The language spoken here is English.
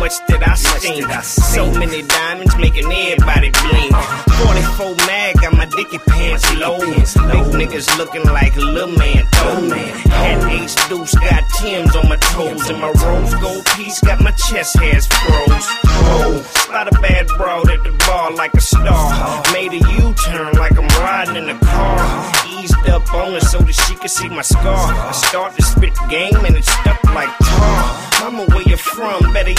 much that I stink. So many diamonds making everybody blink. 44 mag, got my dicky pants low. Big niggas looking like a little man though. Had Ace Deuce, got Tim's on my toes. And my rose gold piece got my chest hairs froze. Whoa, spot a bad broad at the bar like a star. Made a U-turn like I'm riding in a car. Eased up on her so that she could see my scar. I start to spit game and it stuck like tar. Mama, where you from? Better